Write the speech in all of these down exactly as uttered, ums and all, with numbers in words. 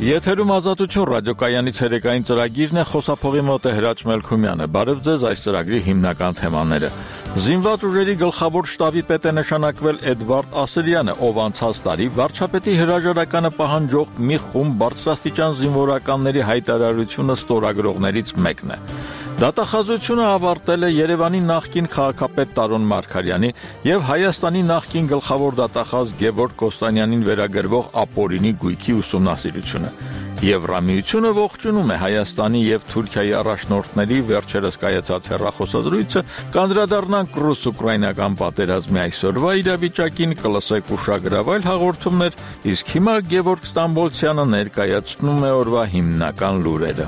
Եթերում ազատություն ռադիոկայանից երեկային ծրագիրն է, խոսափողի մոտ է Հրաչ Մելքումյանը։ Բարև ձեզ, այս ծրագրի հիմնական թեմաները։ Զինված ուժերի գլխավոր շտաբի պետ է նշանակվել Էդվարդ Ասրյանը, ով անցած տարի վարչապետի հրաժարականը պահանջող մի խումբ բարձրաստիճան զինվորականների հայտարարությունը ստորագրողներից մեկն է։ Դատախազությունը ավարտել է Երևանի նախկին քաղաքապետ Տարոն Մարգարյանի եւ Հայաստանի նախկին գլխավոր դատախազ Գևորգ Կոստանյանին վերագրվող ապօրինի գույքի ուսումնասիրությունը։ Եվրամիությունը ողջունում է Հայաստանի եւ Թուրքիայի առաջնորդների վերջերս կայացած հեռախոսազրույցը, կանդրադառնանք ռուս-ուկրաինական պատերազմի այսօրվա իրավիճակին, կլսեք ուշագրավ հաղորդումներ, իսկ հիմա Գևորգ Ստամբոլցյանը ներկայացնում է օրվա հիմնական լուրերը։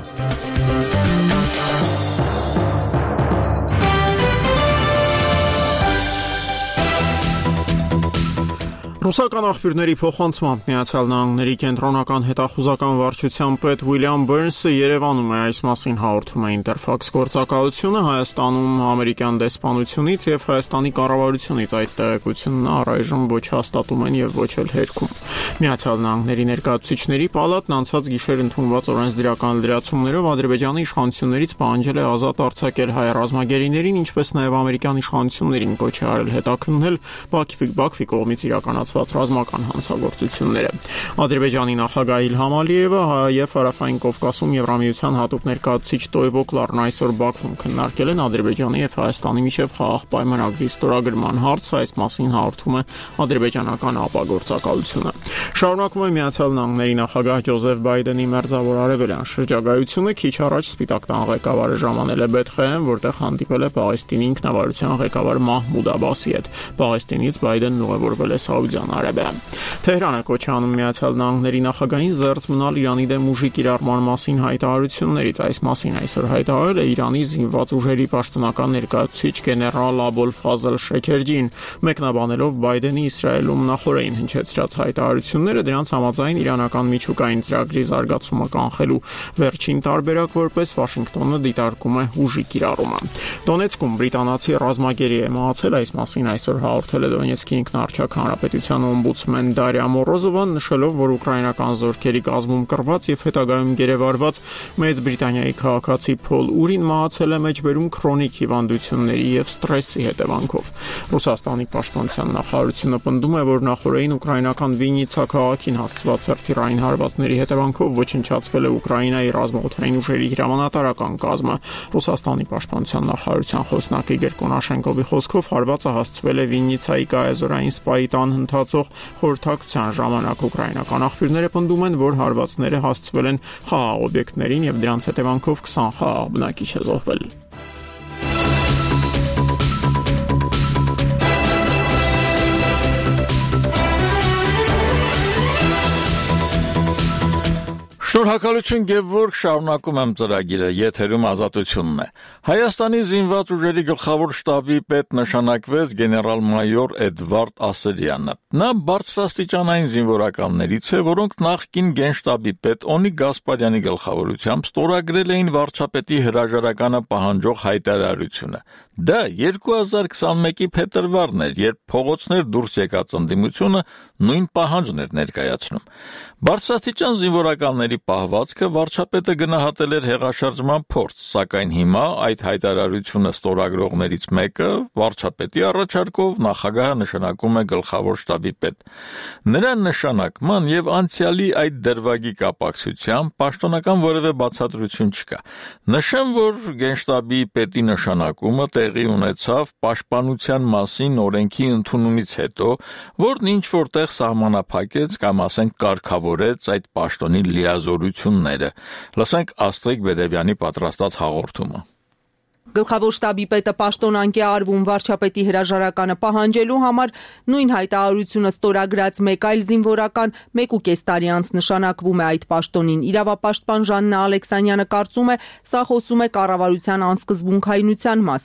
Ռուսական աղբյուրների փոխանցմամբ Միացյալ Նահանգների կենտրոնական հետախուզական վարչության պետ Ուիլյամ Բերնսը Երևանում է, այս մասին հաղորդում է Ինտերֆաքս գործակալությունը, Հայաստանում ամերիկյան դեսպանությունից եւ Հայաստանի կառավարությունից այդ տեղեկությունն առայժմ ոչ հաստատում են եւ ոչ էլ հերքում։ Միացյալ Նահանգների ներկայացուցիչների պալատն անցած գիշեր ընդունված օրենսդրական լրացումներով Ադրբեջանի իշխանություններից պահանջել է ազատ արձակել հայ ռազմագերիներին, ինչպես նաեւ ամերիկյան իշխանություններին կոչ է արել հետաքննել Բաքվի Բաքվի կողմից իրականացված ռազմական հանցագործությունները։ Ադրբեջանի նախագահ Իլհամ Ալիևը եւ Հարավային Կովկասում Եվրամիության հատուկ ներկայացուցիչ Տոյվո Կլարն այսօր Բաքվում քննարկել են Ադրբեջանի եւ Հայաստանի միջև խաղաղ պայմանագրի ստորագրման հարցը, այս մասին հաղորդում է ադրբեջանական ապագործակալությունը։ Շարունակում է Միացյալ Նահանգների նախագահ Ջոզեֆ Բայդենի մերձավոր արևելյան շրջագայությունը, քիչ առաջ Սպիտակ տան ղեկավարը ժամանել է Բեթխեհեմ, որտեղ հանդիպել է Պաղեստինի ինքնավարության ղեկավար Մահմուդ Աբասի հետ։ Պաղեստինից Բայդենն ուղևորվել է Սաուդյան Արաբիա։ Թեհրանը կոչ է անում Միացյալ Նահանգների նախագահին զերծ մնալ Իրանի դեմ ուժի կիրառման մասին հայտարարություններից։ Այս մասին այսօր հայտարարել է Իրանի զինված ուժերի պաշտոնական ներկայացուցիչ գեներալ Աբոլ Ֆազլ Շեքերջին, մեկնաբանելով Բայդենի Իսրայելում նախորդին հնչեցրած հայտարարությունները, դրանց համաձայն իրանական միջուկային ծրագրի զարգացումը կանխելու վերջին տարբերակ որպես Վաշինգտոնը դիտարկում է ուժի կիրառումը։ Դոնեցկում բրիտանացի ռազմագերի է մահացել, այս մասին այսօր հաղորդել է Դոնեցկի ինքնարչակ հանրապետության օմբուդսմեն Դարիա Մորոզովան, նշելով, որ ուկրաինական զորքերի կազմում կռված եւ հետագայում գերեվարված Մեծ Բրիտանիայի քաղաքացի Փոլ Ուրին մահացել է մեջբերում քրոնիկ հիվանդությունների եւ ստրեսի հետևանքով։ Ռուսաստանի պաշտպանության նախարարությունը պնդում է, որ նախորդին ուկրաինական Վիննիցա քաղաքին հասցված հրթիռային հարվածների հետևանքով ոչնչացվել է Ուկրաինայի ռազմաօդային ուժերի հրամանատարական կազմը։ Ռուսաստանի պաշտպանության նախարարության խոսնակ Իգոր Կոնաշենկովի խոսքով հարվածը հասցվել է Վիննիցայի կայազորային սպայի տան ընթացող խորհրդակցության ժամանակ։ Ուկրաինական աղբյուրները պնդում են, որ հարվածները հասցվել են խաղաղ օբյեկտներին եւ դրանց հետևանքով քսան խաղաղ բնակիչ է զոհվել։ Շնորհակալություն Գևորգ, շարունակում եմ ծրագիրը, եթերում ազատությունն է։ Հայաստանի զինված ուժերի գլխավոր շտաբի պետ նշանակվեց գեներալ-մայոր Էդվարդ Ասրյանը։ Նա բարձրաստիճանային զինվորականներից է, որոնք նախկին գենշտաբի պետ Օնիկ Գասպարյանի գլխավորությամբ ստորագրել էին վարչապետի հրաժարականը պահանջող հայտարարությունը։ Դա երկու հազար քսանմեկի փետրվարն էր, երբ փողոցներ դուրս եկած ընդդիմությունը նույն պահանջն էր ներկայացնում։ Բարձրաստիճան զինվորականների պահվածքը վարչապետը գնահատել էր հեղաշրջման փորձ, սակայն հիմա այդ հայտարարությունը ստորագրողներից մեկը վարչապետի առաջարկով նախագահը նշանակում է գլխավոր շտաբի պետ։ Նրա նշանակման եւ անցյալի այդ դրվագի կապակցությամբ պաշտոնական որևէ բացատրություն չկա։ Նշեմ, որ գենշտաբի պետի նշանակումը տեղի ունեցավ պաշտպանության մասին օրենքի ընդունումից հետո, որն ինչ որտեղ սահմանափակեց կամ ասենք կարգավորեց այդ պաշտոնի լիազորությունները։ Լսենք Աստրիկ Բեդևյանի պատրաստած հաղորդումը։ Գլխավոր շտաբի պետը պաշտոնանկ է արվում վարչապետի հրաժարականը պահանջելու համար, նույն հայտարարությունը ստորագրած մեկ այլ զինվորական մեկ ու կես տարի անց նշանակվում է այդ պաշտոնին։ Իրավապաշտպան Ժաննա Ալեքսանյանը կարծում է, սա խոսում է կառավարության անսկզբունքայնության մասին։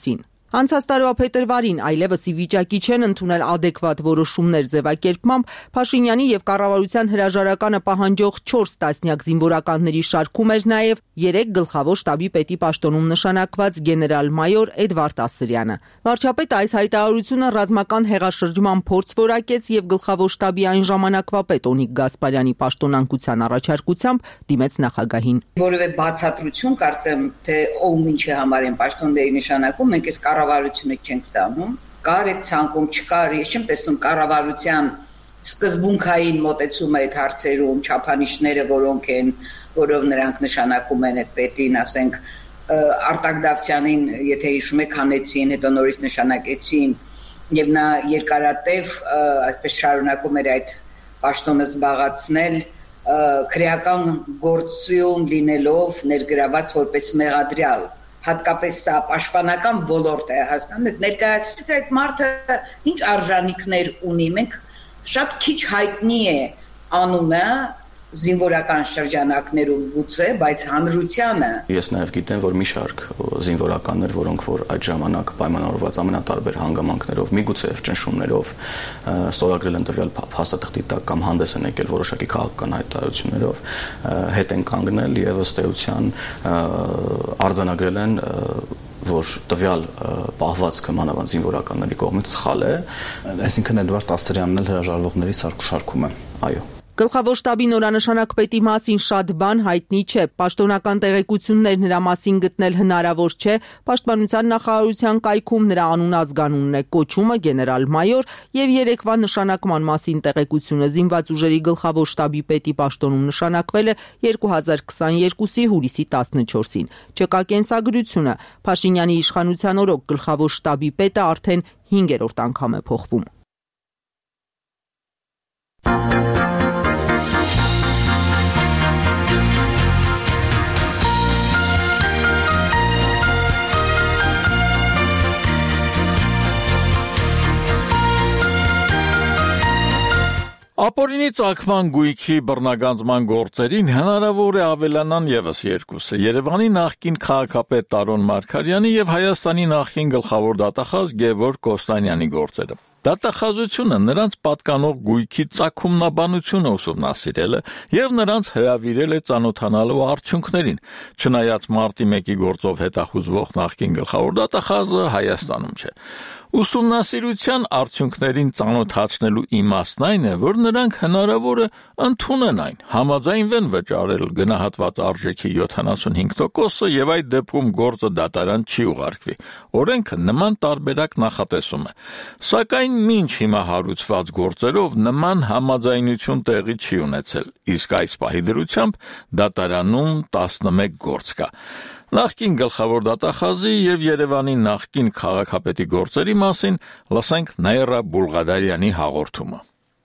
Անցած տարվա փետրվարին այլևս ի վիճակի չեն ընդունել ադեկվատ որոշումներ ձևակերպմամբ Փաշինյանի եւ կառավարության հրաժարականը պահանջող չորս տասնյակ զինվորականների շարքում էր նաեւ երեք գլխավոր շտաբի պետի պաշտոնում նշանակված գեներալ-մայոր Էդվարդ Ասրյանը։ Վարչապետը այս հայտարարությունը ռազմական հեղաշրջման փորձ որակեց եւ գլխավոր շտաբի այն ժամանակվա պետ Օնիկ Գասպարյանի պաշտոնանկության առաջարկությամբ դիմեց նախագահին։ Որևէ բացատրություն կարծեմ թե ով ինչի համար են պաշտոնների նշանակում, մենք այս կառավարությունը չենք ստանում, կար այդ ցանկում չկար, ես չեմ տեսնում կառավարության սկզբունքային մոտեցումը այդ հարցերում, չափանիշները որոնք են, որով նրանք նշանակում են այդ պետին, ասենք Արտակ Դավթյանին, եթե հիշում եք, հանեցին, հետո նորից նշանակեցին եւ նա երկարատև այսպես շարունակում էր այդ պաշտոնը զբաղացնել քրեական գործում լինելով ներգրաված որպես մեղադրյալ, հատկապես սա պաշտպանական ոլորտ է հասկանում, ներկայացրեց այդ մարդը ինչ արժանինքներ ունի, մենք շատ քիչ հայտնի է անունը զինվորական շրջանակներում գուցե, բայց հանրությանը Ես նաև գիտեմ, որ մի շարք զինվորականներ, որոնք որ այդ ժամանակ պայմանավորված ամենատարբեր հանգամանքներով, միգուցե ճնշումներով ստորագրել են տվյալ փաստաթղթի տակ կամ հանդես են եկել որոշակի քաղաքական հայտարարություններով, հետ են կանգնել եւ ըստ էության արձանագրել են որ տվյալ պահվածքը մանավանդ զինվորականների կողմից սխալ է, այսինքն Էդվարդ Ասրյանն էլ հրաժարվողների շարքում է, այո։ Գլխավոր շտաբի նորանշանակ պետի մասին շատ բան հայտնի չէ, պաշտոնական տեղեկություններ նրա մասին գտնել հնարավոր չէ, պաշտպանության նախարարության կայքում նրա անուն-ազգանունն է կոչումը գեներալ-մայոր եւ երեկվա նշանակման մասին տեղեկությունը զինված ուժերի գլխավոր շտաբի պետի պաշտոնում նշանակվել է երկու հազար քսաներկուսի հուլիսի տասնչորսին։ Չկա կենսագրությունը, Փաշինյանի իշխանության օրոք գլխավոր շտաբի պետը արդեն հինգերորդ անգամ է փոխվում։ Ապօրինի ծագման գույքի բռնագանձման գործերին հնարավոր է ավելանան եւս երկուսը՝ Երևանի նախկին քաղաքապետ Տարոն Մարգարյանի եւ Հայաստանի նախկին գլխավոր դատախազ Գևորգ Կոստանյանի գործերը։ Դատախազությունը նրանց պատկանող գույքի ծագումնաբանությունը ուսումնասիրել է եւ նրանց հրավիրել է ծանոթանալու արդյունքներին, չնայած մարտի մեկի գործով հետախուզվող նախկին գլխավոր դատախազը Հայաստանում չէ։ Ուսումնասիրության արդյունքներին ծանոթացնելու իմաստն այն է, որ նրանք հնարավոր է ընդունեն այն, համաձայնվեն վճարել գնահատված արժեքի յոթանասունհինգ տոկոսը եւ այդ դեպքում գործը դատարան չի ուղարկվի։ Օրենքը նման տարբերակ նախատեսում է։ Սակայն մինչ հիմա հարուցված գործերով նման համաձայնություն տեղի չի ունեցել, իսկ այս պահի դրությամբ դատարանում տասնմեկ գործ կա։ Նախկին գլխավոր դատախազի եւ Երևանի նախկին քաղաքապետի գործերի մասին լսենք Նաիրա Բուլղադարյանի հաղորդումը։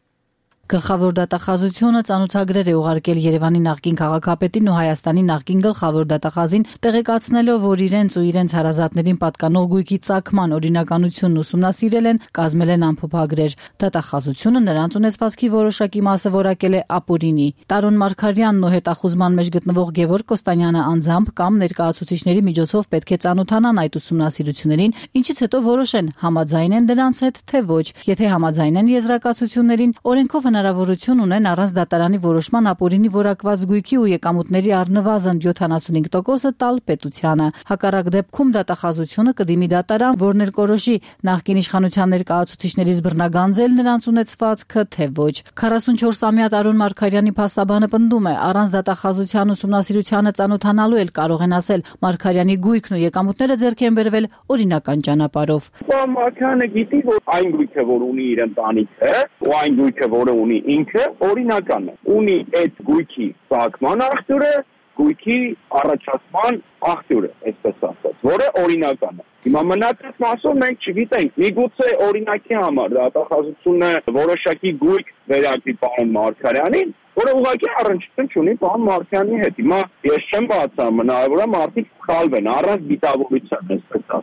Գլխավոր դատախազությունը ծանոթագրեր է ուղարկել Երևանի նախկին քաղաքապետին ու Հայաստանի նախկին գլխավոր դատախազին, տեղեկացնելով, որ իրենց ու իրենց հարազատներին պատկանող գույքի ծագման օրինականությունն ուսումնասիրել են, կազմել են ամփոփագրեր։ Դատախազությունը նրանց ունեցվածքի որոշակի մասը որակել է ապօրինի։ Տարոն Մարգարյանն ու հետախուզման մեջ գտնվող Գևորգ Կոստանյանը անձամբ կամ ներկայացուցիչների միջոցով պետք է ծանոթանան այդ ուսումնասիրություններին, ինչից հետո որոշեն համաձայն են դրանց հետ, թե ոչ։ Եթե համաձայն են եզրակացություններին, օրենքով հնարավորություն ունեն առանց դատարանի որոշման ապօրինի որակված գույքի ու եկամուտների առնվազն յոթանասունհինգ տոկոսը տալ պետությանը։ Հակառակ դեպքում դատախազությունը կդիմի դատարան, որ ներկորոշի նախկին իշխանության ներկայացուցիչներից բռնագանձել նրանց ունեցվածքը, թե ոչ։ քառասունչորսամյա Տարոն Մարգարյանի փաստաբանը պնդում է, առանց դատախազության ուսումնասիրությանը ծանոթանալու էլ կարող են ասել Մարգարյանի գույքն ու եկամուտները ձեռք են բերվել օրինական ճանապարհով։ Մարգարյանը գիտի, որ այն գույքը, որ ունի իր ընտանիքը, ու այն գույքը, որը ունի ինքը, օրինական է։ Ունի այդ գույքի ծագման աղբյուրը, գույքի առաջացման աղբյուրը, այսպես ասած, որը օրինական է։ Հիմա մնացած մասով մենք չգիտենք, միգուցե օրինակի համար դատախազությունը որոշակի գույք վերագրի պարոն Մարգարյանին, որը ուղղակի առնչություն չունի պարոն Մարգարյանի հետ։ Հիմա ես չեմ բացառում, հնարավոր է մարդիկ սխալվեն առանց դիտավորության, այսպես ասած։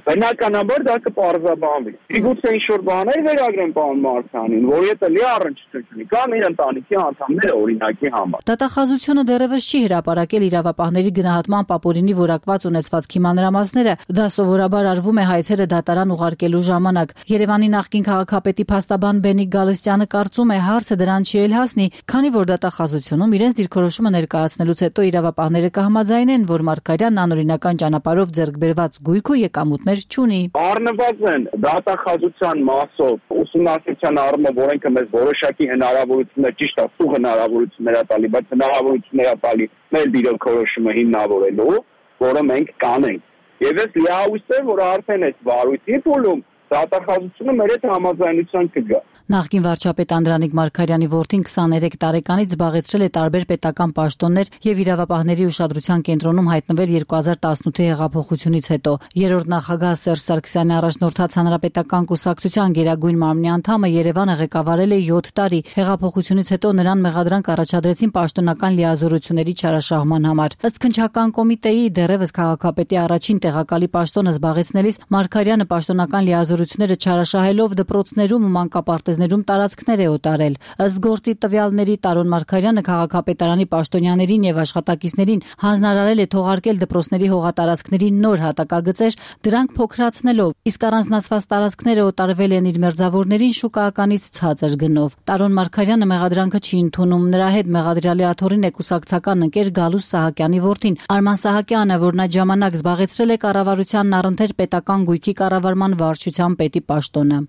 բնականաբար դա կպարզաբանվի։ Իգուցե ինչ-որ բաներ վերագրեն պարոն Մարթյանին, որ եթե լի առնչություն կամ իր ընտանիքի անդամները օրինակի համար։ Դատախազությունը դեռևս չի հրապարակել իրավապահների գնահատման ապօրինի որակված ունեցվածքի մանրամասները, դա սովորաբար արվում է հայցերը դատարան ուղարկելու ժամանակ։ Երևանի նախկին քաղաքապետի փաստաբան Բենիկ Գալստյանը կարծում է հարցը դրան չի էլ հասնի, քանի որ դատախազությունում իրենց դիրքորոշումը ներկայացնելուց հետո իրավապահները կհամաձայնեն, որ Մարգարյանն անօրինական ճանապարհով ձեռք բերված գույք ու եկամուտներ չունի։ Առնված են դատախազության մասով ուսումնասիրության առումով օրենքը մեզ որոշակի հնարավորություններ, ճիշտ է, սուղ հնարավորություններ է տալի, բայց հնարավորություններ է տալի մեր դիրքորոշումը հիմնավորելու, որը մենք կանենք։ Եվ ես լիահույս եմ, որ արդեն այս վարույթի փուլում դատախազությունը մեր հետ համաձայնության կգա։ Նախկին վարչապետ Անդրանիկ Մարգարյանի որդին քսաներեք տարեկանից զբաղեցրել է տարբեր պետական պաշտոններ եւ իրավապահների ուշադրության կենտրոնում հայտնվել երկու հազար տասնութի հեղափոխությունից հետո։ Երրորդ նախագահ Սերժ Սարգսյանի առաջնորդած Հանրապետական կուսակցության գերագույն մարմնի անդամը Երևանը ղեկավարել է յոթ տարի։ Հեղափոխությունից հետո նրան մեղադրանք առաջադրեցին պաշտոնական լիազորությունների չարաշահման համար։ Ըստ քննչական կոմիտեի դեռևս քաղաքապետի առաջին տեղակալի պաշտոնը զբաղեցնելիս Մարգարյանը պաշտոնական լիազորությունները չարաշահելով դպրոցներում ու մանկապարտեզներում ում տարածքներ է օտարել։ Ըստ գործի տվյալների Տարոն Մարգարյանը քաղաքապետարանի պաշտոնյաներին եւ աշխատակիցներին հանձնարարել է թողարկել դպրոցների հողատարածքների նոր հատակագծեր, դրանք փոքրացնելով, իսկ առանձնացված տարածքները օտարվել են իր մերձավորներին շուկայականից ցածր գնով։ Տարոն Մարգարյանը մեղադրանքը չի ընդունում, նրա հետ մեղադրյալի աթոռին է կուսակցական ընկեր Գալուս Սահակյանի որդին Արման Սահակյանը, որն այդ ժամանակ զբաղեցրել է կառավարությանն առընթեր պետական գույքի կառավարման վարչության պետի պաշտոնը։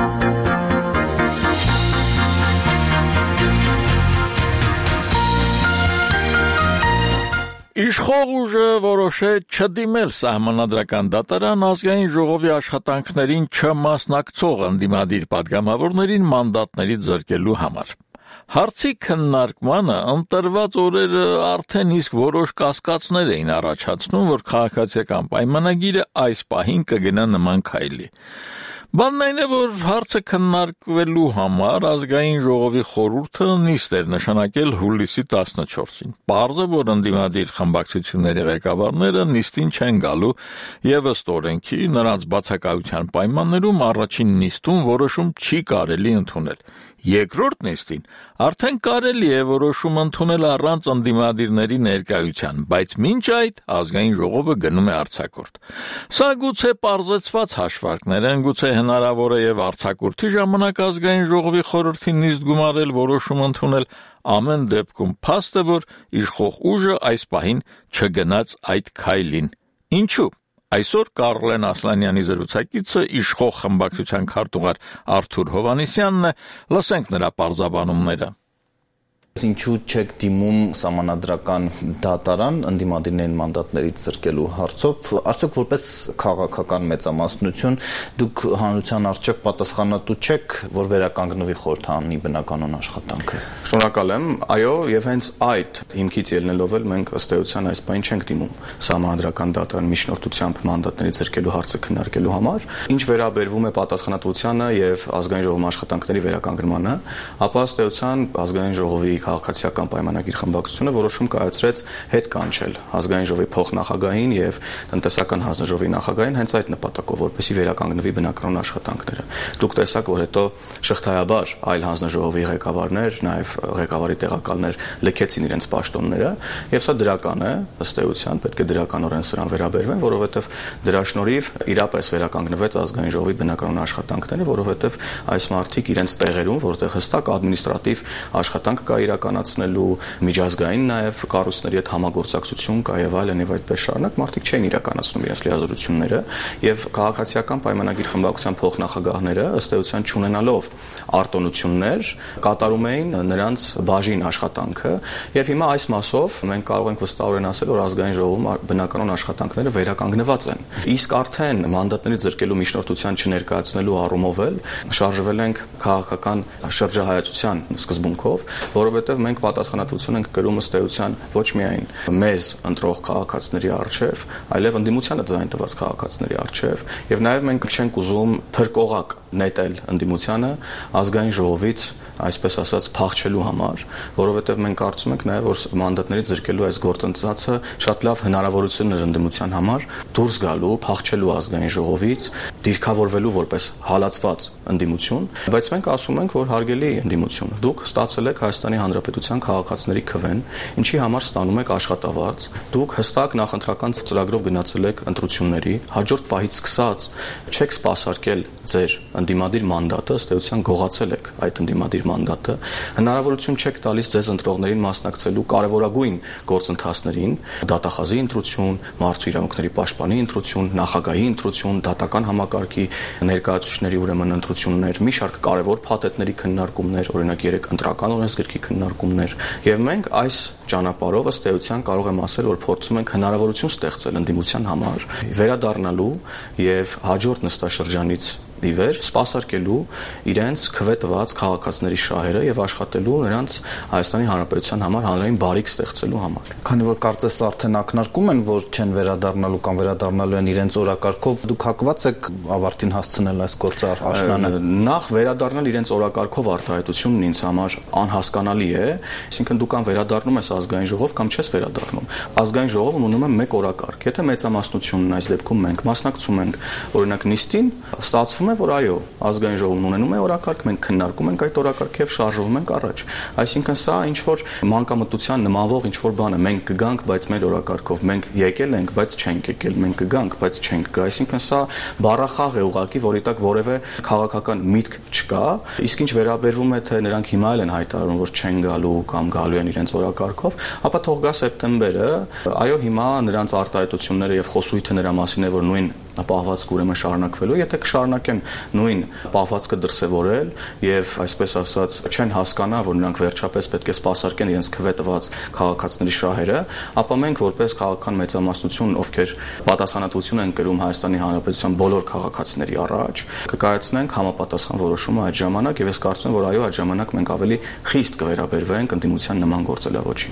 Իշխող ուժը որոշեց չդիմել սահմանադրական դատարան ազգային ժողովի աշխատանքներին չմասնակցող ընդդիմադիր պատգամավորներին մանդատների զրկելու համար։ Հարցի քննարկմանը ընտրված օրերը արդեն իսկ որոշ կասկածներ էին առաջացնում, որ քաղաքացիական պայմանագիրը այս պահին կգնա նման քայլի։ Բանն այն է, որ հարցը քննարկվելու համար ազգային ժողովի խորհուրդը նիստ էր նշանակել հուլիսի տասնչորսին։ Պարզ է, որ ընդդիմադիր խմբակցությունների ղեկավարները նիստին չեն գալու եւ ըստ օրենքի նրանց բացակայության պայմաններում առաջին նիստում որոշում չի կարելի ընդունել։ Երկրորդ նիստին արդեն կարելի է որոշում ընդունել առանց ընդդիմադիրների ներկայության, բայց մինչ այդ ազգային ժողովը գնում է արձակուրդ։ Սա գուցե պարզեցված հաշվարկներ են, գուցե հնարավոր է եւ արձակուրդի ժամանակ ազգային ժողովի խորհրդի նիստ գումարել որոշում ընդունել, ամեն դեպքում փաստ է, որ իշխող ուժը այս պահին չգնաց այդ քայլին։ Ինչու՞։ Այսօր Կարլեն Ասլանյանի զրուցակիցը իշխող խմբակցության քարտուղար Արթուր Հովհաննիսյանն է, լսենք նրա պարզաբանումները։ Ինչու չեք դիմում սահմանադրական դատարան ընդդիմադիրներին մանդատներից զրկելու հարցով, արդյոք որպես քաղաքական մեծամասնություն դուք հանրության առջև պատասխանատու չեք, որ վերականգնվի խորհրդարանի բնականոն աշխատանքը։ Շնորհակալ եմ, այո, եւ հենց այդ հիմքից ելնելով էլ մենք ըստ էության այս բան չենք դիմում սահմանադրական դատարան միջնորդությամբ մանդատներից զրկելու հարցը քննարկելու համար։ Ինչ վերաբերվում է պատասխանատվությանը եւ ազգային ժողովի աշխատանքների վերականգնմանը, ապա ըստ էության ազգային ժողովի քաղաքացիական պայմանագիր խմբակցությունը որոշում կայացրեց հետ կանչել ազգային ժողովի փոխնախագահին եւ տնտեսական հանձնաժողովի նախագահին հենց այդ նպատակով, որպեսզի վերականգնվի բնականոն աշխատանքները։ Դուք տեսաք, որ հետո շղթայաբար այլ հանձնաժողովի ղեկավարներ, նաեւ ղեկավարի տեղակալներ լքեցին իրենց պաշտոնները, եւ սա դրական է, ըստ էության պետք է դրականորեն սրան վերաբերվեն, որովհետեւ դրա շնորհիվ իրապես վերականգնվեց ազգային ժողովի բնականոն աշխատանքները, որովհետեւ այս մարդիկ իրենց տեղերում, որտեղ հստակ ադմինիստրատիվ աշխատանք կա իրականացնելու, միջազգային նաև կառույցների հետ համագործակցություն կա եւ այլն եւ այդպես շարունակ, մարդիկ չեն իրականացնում իրենց լիազորությունները եւ քաղաքացիական պայմանագիր խմբակցության փոխնախագահները ըստ էության չունենալով արտոնություններ կատարում էին նրանց բաժին աշխատանքը եւ հիմա այս մասով մենք կարող ենք վստահորեն ասել, որ ազգային ժողովում բնականոն աշխատանքները վերականգնված են։ Իսկ արդեն մանդատներից զրկելու միջնորդության չներկայացնելու առումով էլ շարժվել ենք քաղաքական շրջահայացության սկզբունքով, որովհետև մենք պատասխանատվություն ենք կրում ըստ էության ոչ միայն մեզ ընտրող քաղաքացիների առջև, այլև ընդդիմությանը ձայն տված քաղաքացիների առջև, եւ նաեւ մենք չենք ուզում փրկողակ նետել ընդդիմությանը ազգային ժողովից այսպես ասած փախչելու համար, որովհետև մենք կարծում ենք նաև որ մանդատներից զրկելու այս գործընթացը շատ լավ հնարավորություն էր ընդդիմության համար դուրս գալու, փախչելու ազգային ժողովից, դիրքավորվելու որպես հալածված ընդդիմություն, բայց մենք ասում ենք, որ հարգելի ընդդիմություն, դուք ստացել եք Հայաստանի Հանրապետության քաղաքացիների քվեն, ինչի համար ստանում եք աշխատավարձ, դուք հստակ նախընտրական ծրագրով գնացել եք ընտրությունների, հաջորդ պահից սկսած չեք սպասարկել ձեր ընդդիմադիր մանդատը, ըստ էության գողացել եք այդ ընդդիմադիր մանդատը, հնարավորություն չեք տալիս ձեզ ընտրողներին մասնակցելու կարևորագույն գործընթացներին, դատախազի ընտրություն, մարդու իրավունքների պաշտպանի ընտրություն, նախագահի ընտրություն, դատական համակարգի ներկայացուցիչների ուրեմն ընտրություններ, մի շարք կարևոր փաթեթների քննարկումներ, օրինակ երեք ընտրական օրենսգրքի քննարկումներ, եւ մենք այս ճանապարհով ըստ էության կարող եմ ասել, որ փորձում ենք հնարավորություն ստեղծել ընդդիմության համար վերադառնալու եւ հաջորդ նստաշրջանից ի վեր սպասարկելու իրենց քվե տված քաղաքացիների շահերը եւ աշխատելու նրանց Հայաստանի Հանրապետության համար հանրային բարիք ստեղծելու համար։ Քանի որ կարծես արդեն ակնարկում են, որ չեն վերադառնալու կամ վերադառնալու են իրենց օրակարգով, դուք հակված եք ավարտին հասցնել այս գործը աշնանը։ Նախ վերադառնալ իրենց օրակարգով արտահայտությունն ինձ համար անհասկանալի է, այսինքն դու կամ վերադառնում ես ազգային ժողով կամ չես վերադառնում։ Ազգային ժողովը ունում է մեկ օրակարգ։ Եթե մեծամասնությունն այս դեպքում մենք մասնակցում ենք օրինակ նիստին, ստացվում է, որ այո, ազգային ժողովն ունենում է օրակարգ, մենք քննարկում ենք այդ օրակարգը եւ շարժվում ենք առաջ։ Այսինքն սա ինչ որ մանկամտության նմանվող ինչ որ բան է, մենք կգանք, բայց մեր օրակարգով, մենք եկել ենք, բայց չենք եկել, մենք կգանք, բայց չենք գա։ Այսինքն սա բառախաղ է ուղղակի, որի տակ որևէ քաղաքական միտք չկա, իսկ ինչ վերաբերվում է թե նրանք հիմա էլ են հայտարարում, որ չեն գալու կամ գալու են իրենց օրակարգով, ապա թող գա սեպտեմբերը, այո, հիմա նրանց արտահայտությունները եւ խոսույթը նրա մասին է, որ նույն պահվածքը ուրեմն շարունակվելու, եթե կշարունակեն նույն պահվածքը դրսևորել եւ այսպես ասած չեն հասկանա, որ նրանք վերջապես պետք է սպասարկեն իրենց քվե տված քաղաքացիների շահերը, ապա մենք որպես քաղաքական մեծամասնություն, ովքեր պատասխանատվություն են կրում Հայաստանի Հանրապետության բոլոր քաղաքացիների առաջ, կկայացնենք համապատասխան որոշումը այդ ժամանակ եւ ես կարծում եմ, որ այո, այդ ժամանակ մենք ավելի խիստ կվերաբերվենք ընդդիմության նման գործելավոճին։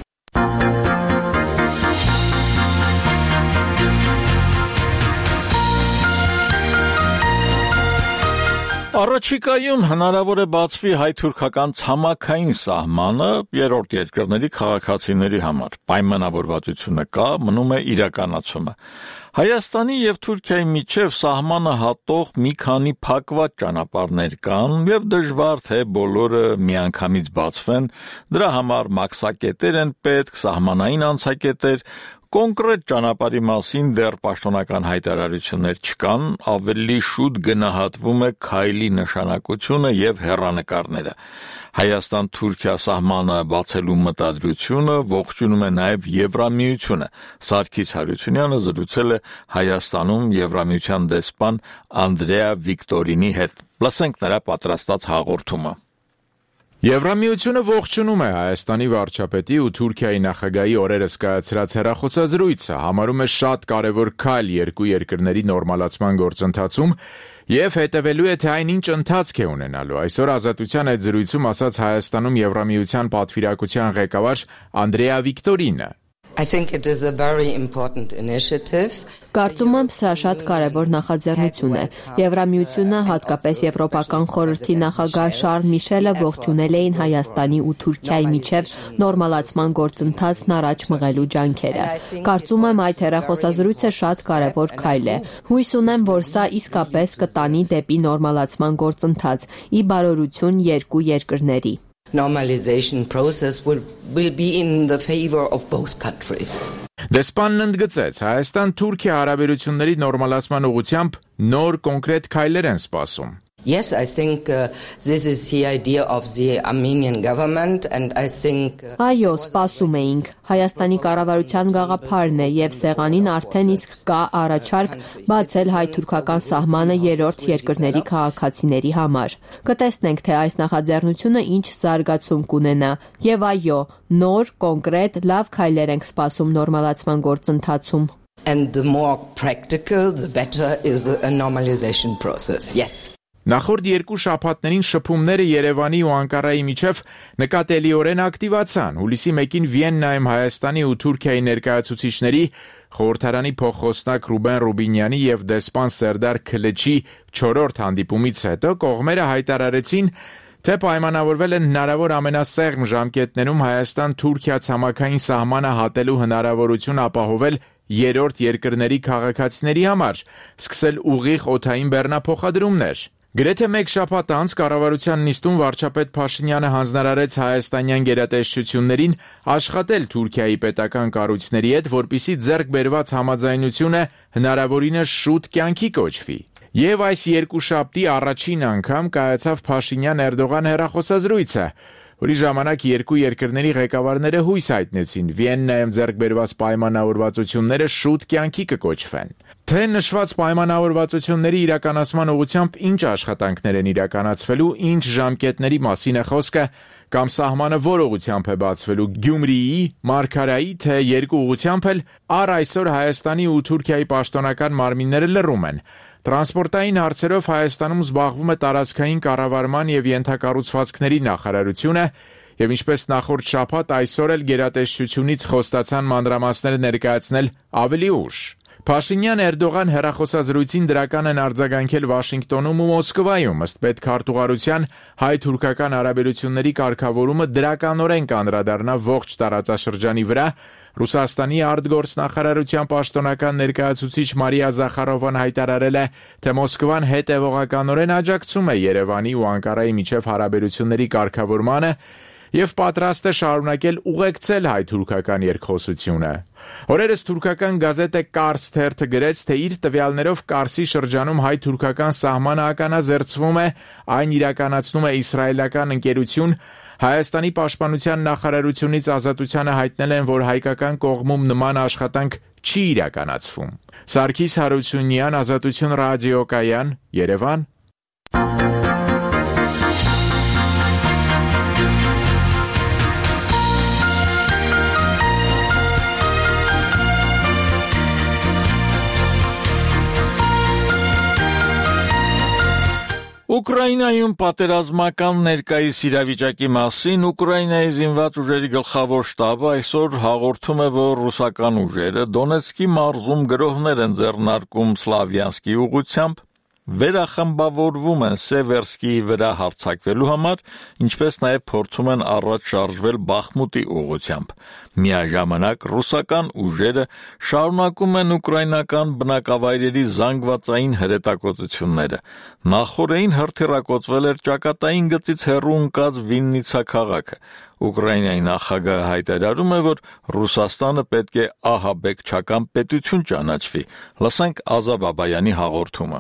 Առաջիկայում հնարավոր է բացվի հայ-թուրքական ցամաքային սահմանը երրորդ երկրների քաղաքացիների համար։ Պայմանավորվածությունը կա, մնում է իրականացումը։ Հայաստանի եւ Թուրքիայի միջև սահմանը հատող մի քանի փակված ճանապարհներ կան եւ դժվար թե բոլորը միանգամից բացվեն, դրա համար մաքսակետեր են պետք, սահմանային անցակետեր, կոնկրետ ճանապարհի մասին դեռ պաշտոնական հայտարարություններ չկան, ավելի շուտ գնահատվում է քայլի նշանակությունը եւ հեռանկարները։ Հայաստան-Թուրքիա սահմանը բացելու մտադրությունը ողջունում է նաեւ Եվրամիությունը։ Սարգիս Հարությունյանը զրուցել է Հայաստանում Եվրամիության դեսպան Անդրեա Վիկտորինի հետ։ Լսենք նրա պատրաստած հաղորդումը։ Եվրամիությունը ողջունում է Հայաստանի վարչապետի ու Թուրքիայի նախագահի օրերս կայացրած հեռախոսազրույցը, համարում է շատ կարևոր քայլ երկու երկրների նորմալացման գործընթացում եւ հետեւելու է թե այնինչ ընթացք է ունենալու։ Այսօր Ազատության այդ զրույցում ասաց Հայաստանում Եվրամիության պատվիրակության ղեկավար Անդրեա Վիկտորինը։ I think it is a very important initiative. Կարծում եմ սա շատ կարևոր նախաձեռնություն է։ Եվրամիությունը, հատկապես Եվրոպական խորհրդի նախագահ Շարլ Միշելը ողջունել էին Հայաստանի ու Թուրքիայի միջև նորմալացման գործընթացն առաջ մղելու ջանքերը։ Կարծում եմ այդ հեռախոսազրույցը շատ կարևոր քայլ է։ Հույս ունեմ, որ սա իսկապես կտանի դեպի նորմալացման գործընթաց՝ ի բարօրություն երկու երկրների։ Normalization process will, will be in the favor of both countries. Դեսպանն ընդգծեց, Հայաստան-Թուրքիա հարաբերությունների նորմալացման ուղղությամբ նոր կոնկրետ քայլեր են սպասում։ Yes, I think uh, this is the idea of the Armenian government and I think uh, Այո, սպասում էինք։ Հայաստանի կառավարության գաղափարն է եւ սեղանին արդեն իսկ կա առաջարկ բացել հայ-թուրքական սահմանը երրորդ երկրների քաղաքացիների համար։ Կտեսնենք, թե այս նախաձեռնությունը ինչ զարգացում կունենա եւ այո, նոր, կոնկրետ, լավ քայլեր ենք սպասում նորմալացման գործընթացում։ And the more practical, the better is a normalization process. Yes. Նախորդ երկու շաբաթներին շփումները Երևանի ու Անկարայի միջև նկատելիորեն ակտիվացան։ Հուլիսի մեկին Վիեննայում Հայաստանի ու Թուրքիայի ներկայացուցիչների խորհրդարանի փոխխոսնակ Ռուբեն Ռուբինյանի եւ դեսպան Սերդար Քլիչի չորրորդ հանդիպումից հետո կողմերը հայտարարեցին, Թե պայմանավորվել են հնարավոր ամենասեղմ ժամկետներում Հայաստան-Թուրքիա ցամաքային սահմանը հատելու հնարավորություն ապահովել երրորդ երկրների քաղաքացիների համար, սկսել ուղիղ օդային բեռնափոխադրումներ։ Գրեթե մեկ շաբաթ անց կառավարության նիստում վարչապետ Փաշինյանը հանձնարարեց հայաստանյան գերատեսչություններին աշխատել Թուրքիայի պետական կառույցների հետ, որպեսզի ձեռք բերված համաձայնությունը հնարավորինս շուտ կյանքի կոչվի։ Եվ այս երկուշաբթի առաջին անգամ կայացավ Փաշինյան-Էրդողան հեռախոսազրույցը, որի ժամանակ երկու երկրների ղեկավարները հույս հայտնեցին Վիեննայում ձեռք բերված պայմանավորվածությունները շուտ կյանքի կկոչվեն։ Թե նշված պայմանավորվածությունների իրականացման ուղղությամբ ինչ աշխատանքներ են իրականացվելու, ինչ ժամկետների մասին է խոսքը, կամ սահմանը որ ուղղությամբ է բացվելու Գյումրիի, Մարգարայի, թե երկու ուղղությամբ էլ, առ այսօր Հայաստանի ու Թուրքիայի պաշտոնական մարմինները լռում են։ Տրանսպորտային հարցերով Հայաստանում զբաղվում է տարածքային կառավարման եւ ենթակառուցվածքների նախարարությունը եւ ինչպես նախորդ շաբաթ այսօր էլ գերատեսչությունից խոստացան մանրամասները ներկայացնել ավելի ուշ։ Փաշինյան-Էրդողան հեռախոսազրույցին դրական են արձագանքել Վաշինգտոնում ու Մոսկվայում, ըստ պետքարտուղարության հայ-թուրքական հարաբերությունների կարգավորումը դրականորեն կանդրադառնա ողջ տարածաշրջանի վրա։ Ռուսաստանի արտգործնախարարության պաշտոնական ներկայացուցիչ Մարիա Զախարովան հայտարարել է, թե Մոսկվան հետևողականորեն աջակցում է Երևանի ու Անկարայի միջև հարաբերությունների կարգավորմանը եւ պատրաստ է շարունակել ուղեկցել հայ-թուրքական երկխոսությունը։ Օրերս թուրքական գազետը Կարս թերթը գրեց, թե իր տվյալներով Կարսի շրջանում հայ-թուրքական սահմանը ականազերծվում է, այն իրականացնում է իսրայելական ընկերություն։ Հայաստանի պաշտպանության նախարարությունից ազատությանը հայտնել են, որ հայկական կողմում նման աշխատանք չի իրականացվում։ Սարգիս Հարությունյան, Ազատություն ռադիոկայան, Երևան։ Ուկրաինայում պատերազմական ներկայիս իրավիճակի մասին Ուկրաինայի զինված ուժերի գլխավոր շտաբը այսօր հաղորդում է, որ ռուսական ուժերը Դոնեցկի մարզում գրոհներ են ձեռնարկում Սլավյանսկի ուղղությամբ, վերախմբավորվում են Սևերսկիի վրա հարձակվելու համար, ինչպես նաև փորձում են առաջ շարժվել Բախմուտի ուղղությամբ։ Միաժամանակ ռուսական ուժերը շարունակում են ուկրաինական բնակավայրերի զանգվածային հրետակոծությունները։ Նախորդին հրթիռակոծվել էր ճակատային գծից հեռու ընկած Վիննիցա քաղաքը։ Ուկրաինայի նախագահը հայտարարում է, որ Ռուսաստանը պետք է ահաբեկչական պետություն ճանաչվի։ Լսենք Ազա Բաբայանի հաղորդումը։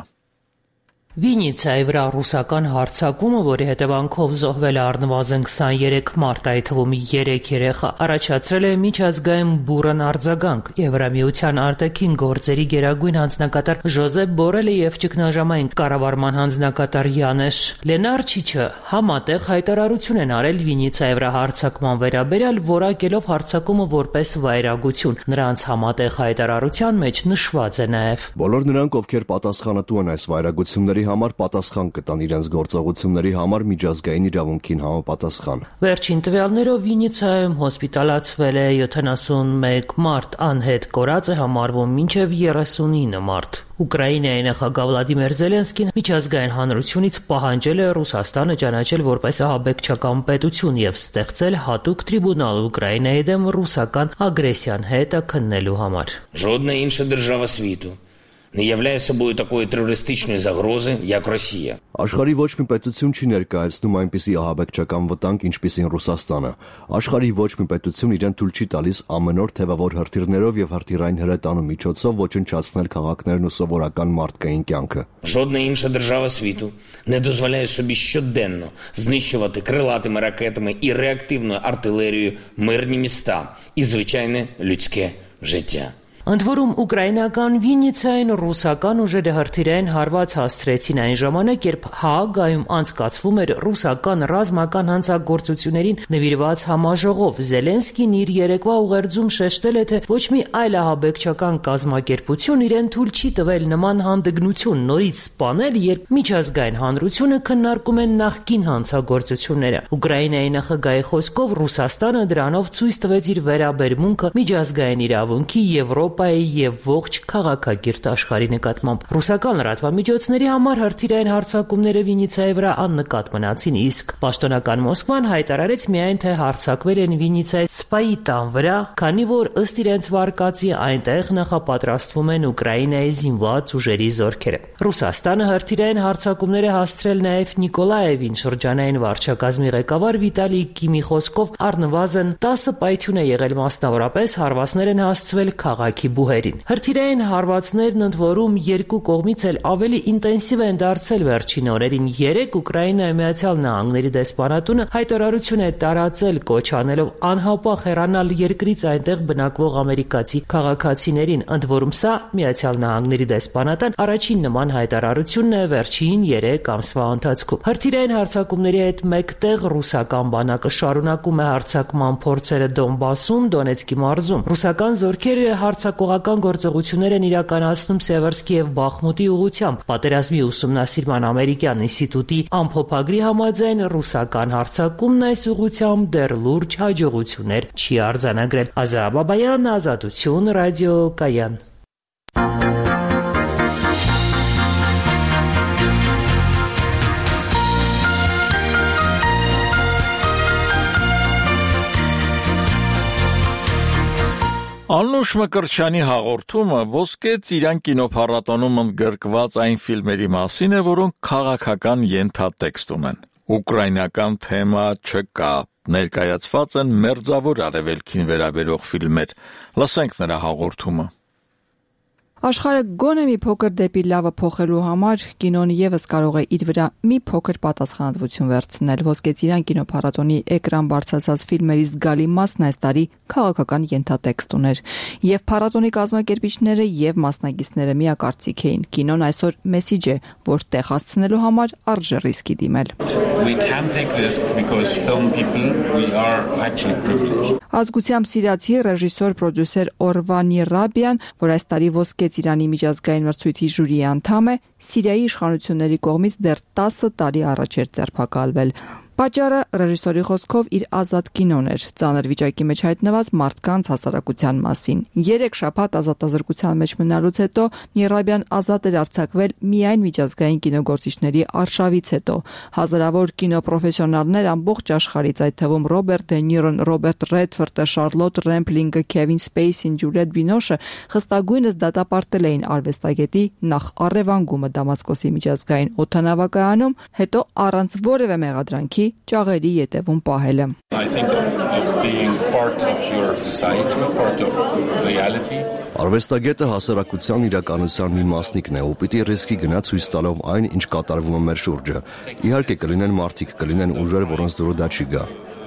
Վիննիցայի վրա ռուսական հարձակումը, որի հետևանքով զոհվել է առնվազն քսաներեք մարդ, այդ թվում երեք երեխա, առաջացրել է միջազգային բուռն արձագանք։ Եվրամիության արտաքին գործերի գերագույն հանձնակատար Ժոզեփ Բորելը եւ ճգնաժամային կառավարման հանձնակատար Յանեշ Լենարչիչը համատեղ հայտարարություն են արել Վիննիցայի վրա հարձակման վերաբերյալ, որակելով հարձակումը որպես վայրագություն։ Նրանց համատեղ հայտարարության մեջ նշված է նաեւ. Բոլոր նրանք, ովքեր պատասխանատու են այս վայրագությունների համար պատասխան կտան իրենց գործողությունների համար միջազգային իրավունքին համապատասխան։ Վերջին տվյալներով Վիննիցայում հոսպիտալացվել է յոթանասունմեկ մարդ, անհետ կորած է համարվում մինչև երեսունինը մարդ։ Ուկրաինայի նախագահ Վլադիմիր Զելենսկին միջազգային հանրությունից պահանջել է Ռուսաստանը ճանաչել որպես ահաբեկչական պետություն եւ ստեղծել հատուկ տրիբունալ Ուկրաինայի դեմ ռուսական ագրեսիան հետը քննելու համար։ Жодна інша держава світу не являє собою такої терористичної загрози, як Росія. Աշխարհի ոչ մի պետություն չի ներկայացնում այնպիսի ահաբեկչական վտանգ, ինչպիսին Ռուսաստանը։ Աշխարհի ոչ մի պետություն իրեն թույլ չի տալիս ամենօր թևավոր հրթիռներով եւ հրթիռային հրետանու միջոցով ոչնչացնել քաղաքներն ու սովորական մարդկային կյանքը։ Жодна інша держава світу не дозволяє собі щоденно знищувати крилатими ракетами і реактивною артилерією мирні міста і звичайне людське життя. Ընդ որում ուկրաինական Վիննիցային ռուսական ուժերը հրթիռային հարված հասցրեցին այն ժամանակ, երբ Հաագայում անցկացվում էր ռուսական ռազմական հանցագործություններին նվիրված համաժողով։ Զելենսկին իր երեկվա ուղերձում շեշտել է, թե ոչ մի այլ ահաբեկչական կազմակերպություն իրեն թույլ չի տվել նման հանդգնություն նորից սպանել, երբ միջազգային հանրությունը քննարկում է նախկին հանցագործությունները։ Ուկրաինայի նախագահի խոսքով Ռուսաստանը դրանով ցույց տվեց իր վերաբերմունքը միջազգային իրավունքի, Եվրոպ Եվրոպայի եւ ողջ քաղաքագիրտ աշխարհի նկատմամբ։ Ռուսական լրատվամիջոցների համար հրթիռային հարձակումները Վինիցիայի վրա աննկատ մնացին, իսկ պաշտոնական Մոսկվան հայտարարեց միայն թե հարձակվել են Վինիցիայի սպայի տան վրա, քանի որ ըստ իրենց վարկածի այնտեղ նախապատրաստվում են Ուկրաինայի զինված ուժերի զորքերը։ Ռուսաստանը հրթիռային հարձակումներ է հասցրել նաև Նիկոլաևին, շրջանային վարչակազմի ղեկավար Վիտալի Կիմի խոսքով առնվազն տասը պայթյուն է եղել, մասնավորապես հարվածներ են հասցվել քաղաքի բուհերին։ Հրթիռային հարվածներն ընդ որում երկու կողմից էլ ավելի ինտենսիվ են դարձել վերջին օրերին։ Երեկ Ուկրաինայի Միացյալ Նահանգների դեսպանատունը հայտարարություն է տարածել, կոչ անելով անհապաղ հեռանալ երկրից այնտեղ բնակվող ամերիկացի քաղաքացիներին, ընդ որում սա Միացյալ Նահանգների դեսպանատան առաջին նման հայտարարությունն է վերջին երեք ամսվա ընթացքում։ Հրթիռային հարձակումների հետ մեկտեղ ռուսական բանակը շարունակում է հարձակման փորձերը Դոնբասում, Դոնեցկի մարզում։ Ռուսական զորքերը հարձակողական գործողություններ են իրականացնում Սևերսկի եւ Բախմուտի ուղղությամբ։ Պատերազմի ուսումնասիրման ամերիկյան ինստիտուտի ամփոփագրի համաձայն ռուսական հարձակումն այս ուղղությամբ դեռ լուրջ հաջողություններ չի արձանագրել։ Ազաբաբայան, Ազատություն, Ռադիո Կայան։ Անուշ Մկրտչյանի հաղորդումը ոսկե ծիրան կինոփառատոնում ընդգրկված այն ֆիլմերի մասին է, որոնք քաղաքական ենթատեքստ ունեն։ Ուկրաինական թեմա չկա, ներկայացված են մերձավոր արևելքին վերաբերող ֆիլմեր։ Լսենք նրա հաղորդումը։ Աշխարհը գոնե մի փոքր դեպի լավը փոխելու համար կինոն եւս կարող է իր վրա մի փոքր պատասխանատվություն վերցնել։ Ոսկե ծիրան կինոփառատոնի էկրան բարձրացած ֆիլմերի զգալի մասն այս տարի քաղաքական ենթատեքստ ուներ, եւ փառատոնի կազմակերպիչները եւ մասնակիցները միակարծիք էին։ Կինոն այսօր մեսիջ է, որ տեղ հասցնելու համար արժե ռիսկի դիմել։ Ազգությամբ սիրիացի ռեժիսոր, պրոդյուսեր Օրվան Նիրաբյան, որ այս տարի ոսկե Ծիրանի միջազգային մրցույթի ժյուրիի անդամ է, Սիրիայի իշխանությունների կողմից դեռ տասը տարի առաջ էր ձերբակալվել։ Պատճառը ռեժիսորի խոսքով իր ազատ կինոն էր, ծանր վիճակի մեջ հայտնված մարդկանց հասարակության մասին։ Երեք շաբաթ ազատազրկության մեջ մնալուց հետո Նիրաբյան ազատ էր արձակվել միայն միջազգային կինոգործիչների արշավից հետո։ Հազարավոր կինոպրոֆեսիոնալներ ամբողջ աշխարհից, այդ թվում Ռոբերտ Դե Նիրոն, Ռոբերտ Ռեդֆորդը, Շարլոտ Ռեմպլինգը, Քևին Սպեյսին, Ջուլիետ Բինոշը խստագույնս դատապարտել էին արվեստագետի նախ առևանգումը Դամասկոսի միջազգային օդանավակայանում, հետո առանց որևէ մեղադրանքի ճաղերի ետևում պահելը։ Արվեստագետը հասարակության իրականության մի մասնիկն է, ու պիտի ռիսկի գնա ցույց տալով այն, ինչ կատարվում է մեր շուրջը։ Իհարկե կլինեն մարդիկ, կլինեն ուժեր, որոնց դուր դա չի գա։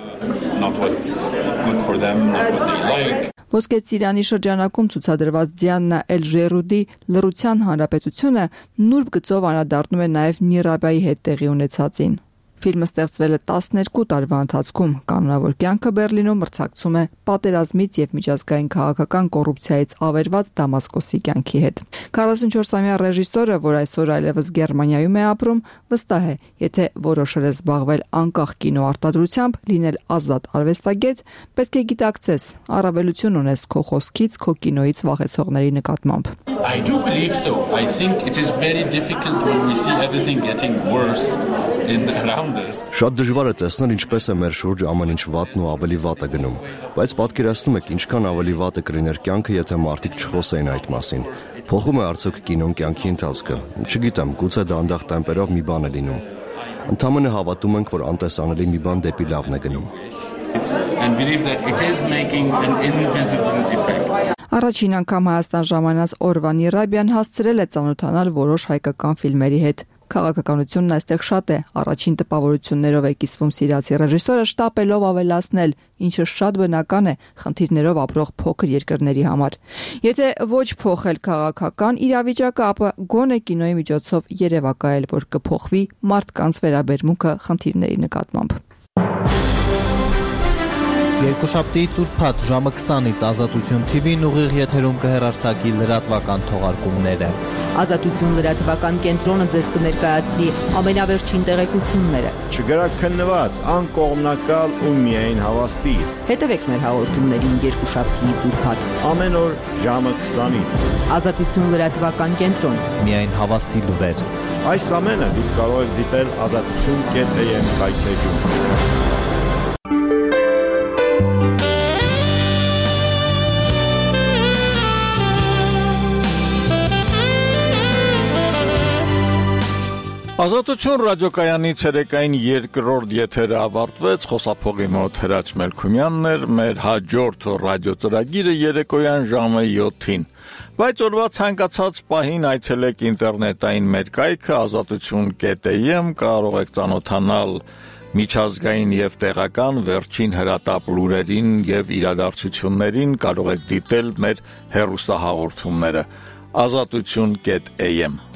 Ոսկե ծիրանի շրջանակում ցուցադրված Դիանա Էլ-Ժերուդի լռության հանրապետությունը նուրբ գծով անդրադառնում է նաև Նիրաբայի հետ տեղի ունեցածին։ Ֆիլմը ստեղծվել է տասներկու տարվա ընթացքում, կանոնավոր կյանքը Բերլինում մրցակցում է պատերազմից եւ միջազգային քաղաքական կոռուպցիայից ավերված Դամասկոսի կյանքի հետ։ քառասունչորսամյա ռեժիսորը, որ այսօր այլևս Գերմանիայում է ապրում, վստահ է, եթե որոշել է զբաղվել անկախ կինոարտադրությամբ, լինել ազատ արվեստագետ, պետք է գիտակցես, առավելություն ունես քո խոսքից, քո կինոից վախեցողների նկատմամբ։ I do believe so. I think it is very difficult when we see everything getting worse in around us. Շատ դժվար է տեսնել ինչպես է մեր շուրջը ամեն ինչ վատն ու ավելի վատ է գնում, բայց պատկերացնում եք ինչքան ավելի վատ է կլիներ կյանքը, եթե մարդիկ չխոսեին այդ մասին։ Փոխում է արդյոք կինոն կյանքի ընթացքը։ Չգիտեմ, գուցե դանդաղ տեմպերով մի բան է լինում։ Ընդհանրապես հավատում ենք, որ անտեսանելի մի բան դեպի լավն է գնում։ And believe that it is making an invisible effect. Առաջին անգամ Հայաստան ժամանած Օրվան Նիրաբյան հասցրել է ծանոթանալ որոշ հայկական ֆիլմերի հետ։ Քաղաքականությունն այստեղ շատ է, առաջին տպավորություններով է կիսվում սիրիացի ռեժիսորը, շտապելով ավելացնել, ինչը շատ բնական է խնդիրներով ապրող փոքր երկրների համար։ Եթե ոչ փոխել քաղաքական իրավիճակը, ապա գոնե կինոյի միջոցով երևակայել, որ կփոխվի մարդկանց վերաբերմունքը խնդիրների նկատմամբ։ Երկուշաբթիից ուրբաթ ժամը քսանից Ազատություն թի վին ուղիղ եթերում կհեռարձակի լրատվական թողարկումները։ Ազատություն լրատվական կենտրոնը ձեզ կներկայացնի ամենավերջին տեղեկությունները։ Չգրակ քննված, անկողմնակալ ու միայն հավաստի։ Հետևեք մեր հաղորդումներին երկուշաբթիից ուրբաթ ամեն օր ժամը քսանից։ Ազատություն լրատվական կենտրոն։ Միայն հավաստի լուրեր։ Այս ամենը դուք կարող եք դիտել ազատություն կետ am կայքէջում։ Ազատություն ռադիոկայանի ցերեկային երկրորդ եթերը ավարտվեց, խոսափողի մոտ Հրաչ Մելքումյանն էր, մեր հաջորդ ռադիոծրագիրը երեկոյան ժամը յոթին, բայց օրվա ցանկացած պահին այցելեք ինտերնետային մեր կայքը ազատություն կետ am, կարող եք ծանոթանալ միջազգային եւ տեղական վերջին հրատապ լուրերին եւ իրադարձություններին, կարող եք դիտել մեր հեռուստահաղորդումները ազատություն կետ am